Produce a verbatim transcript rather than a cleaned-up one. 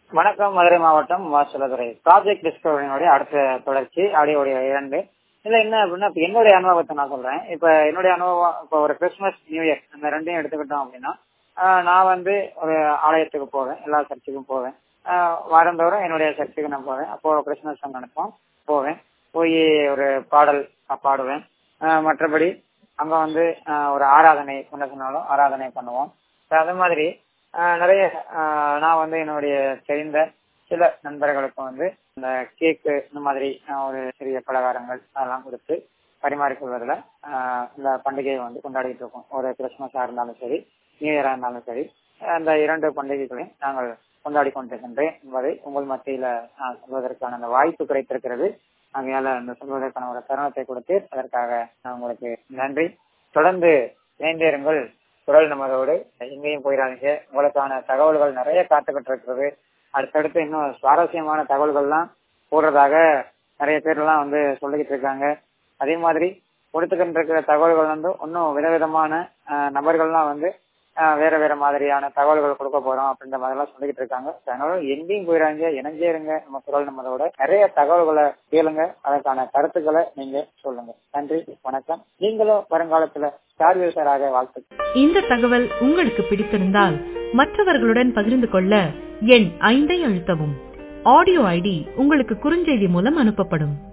வணக்கம். மதுரை மாவட்டம் வாசலதுறை ப்ராஜெக்ட் டிஸ்கவரியினுடைய அடுத்த தொடர்ச்சி ஆடியோடைய இரண்டு. இதுல என்ன அப்படின்னா, இப்ப என்னுடைய அனுபவத்தை நான் சொல்றேன். இப்ப என்னுடைய அனுபவம், இப்ப ஒரு கிறிஸ்துமஸ் நியூ இயர் அந்த ரெண்டையும் எடுத்துக்கிட்டோம் அப்படின்னா, ஆஹ் நான் வந்து ஒரு ஆலயத்துக்கு போவேன், எல்லா சர்ச்சுக்கும் போவேன். ஆஹ் வாரந்தோறும் என்னுடைய சர்ச்சுக்கு நான் போவேன். அப்போ கிறிஸ்துமஸ் நினைப்போம் போவேன், போய் ஒரு பாடல் பாடுவேன். ஆஹ் மற்றபடி அங்க வந்து ஆஹ் ஒரு ஆராதனை பண்ண சொன்னாலும் ஆராதனை பண்ணுவோம். அது மாதிரி ஆஹ் நிறைய ஆஹ் நான் வந்து என்னுடைய தெரிந்த சில நண்பர்களுக்கு வந்து இந்த கேக்கு இந்த மாதிரி ஆஹ் ஒரு சிறிய பலகாரங்கள் அதெல்லாம் கொடுத்து பரிமாறிக்கொள்வதில் ஆஹ் இந்த பண்டிகையை வந்து கொண்டாடிட்டு இருக்கோம். ஒரு கிறிஸ்துமஸா இருந்தாலும் சரி, நியூ இயரா இருந்தாலும் சரி, அந்த இரண்டு பண்டிகைகளையும் நாங்கள் கொண்டாடி கொண்டிருக்கின்றேன் என்பதை உங்கள் மத்தியில நான் சொல்வதற்கான அந்த வாய்ப்பு கிடைத்திருக்கிறது. ஆகையால அந்த சொல்வதற்கான ஒரு தருணத்தை கொடுத்து அதற்காக நான் உங்களுக்கு நன்றி. தொடர்ந்து இணைந்திருங்கள். குரல் நமதோடு எங்கேயும் போயிடாதீங்க. உங்களுக்கான தகவல்கள் நிறைய காத்துக்கிட்டு இருக்கிறது. அடுத்தடுத்து இன்னும் சுவாரஸ்யமான தகவல்கள்லாம் போடுறதாக நிறைய பேர் எல்லாம் வந்து சொல்லிக்கிட்டு இருக்காங்க. அதே மாதிரி கொடுத்துக்கிட்டு இருக்கிற தகவல்கள் வந்து இன்னும் விதவிதமான நபர்கள்லாம் வந்து வேற வேற மாதிரியான தகவல்கள் கொடுக்க போறோம் அப்படின்ற மாதிரி எல்லாம் சொல்லிக்கிட்டு இருக்காங்க. அதனால எங்கேயும் போயிடாங்க, இணைஞ்சேருங்க. நம்ம குரல் நம்மளோட நிறைய தகவல்களை கேளுங்க, அதற்கான கருத்துக்களை நீங்க சொல்லுங்க. நன்றி, வணக்கம். நீங்களும் வருங்காலத்துல ஸ்டார் யூசராக வாழ்த்து. இந்த தகவல் உங்களுக்கு பிடித்திருந்தால் மற்றவர்களுடன் பகிர்ந்து கொள்ள எண் ஐந்தை அழுத்தவும். ஆடியோ ஐடி உங்களுக்கு குறுஞ்செய்தி மூலம் அனுப்பப்படும்.